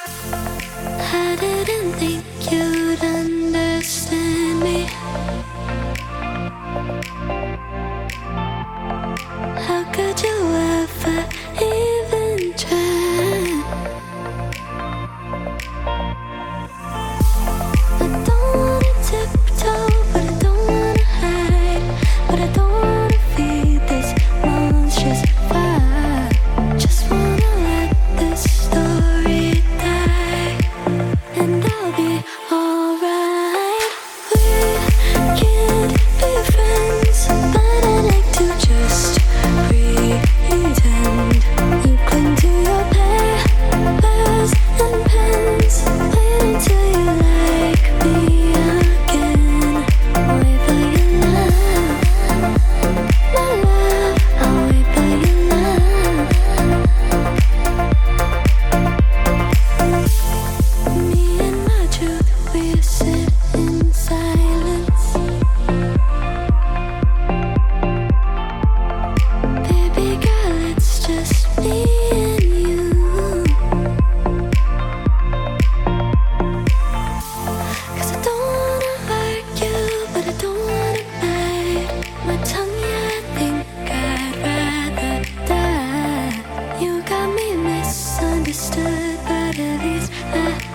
I didn't think you'd understand me. How could you ever even try? I don't wanna tiptoe, but I don't wanna hide. But I don't wanna feed this monstrous fire. Just wanna let this story die, and I'll be alright. We can't be friends, but I like to just pretend. You cling to your papers and pens. Wait until you like me again. Wait for your love, my love. I'll wait for your love. Me and my truth, we sit in silence. Baby girl, it's just me and you. 'Cause I don't wanna argue, but I don't wanna bite my tongue. Yeah, I think I'd rather die. You got me misunderstood, but at least I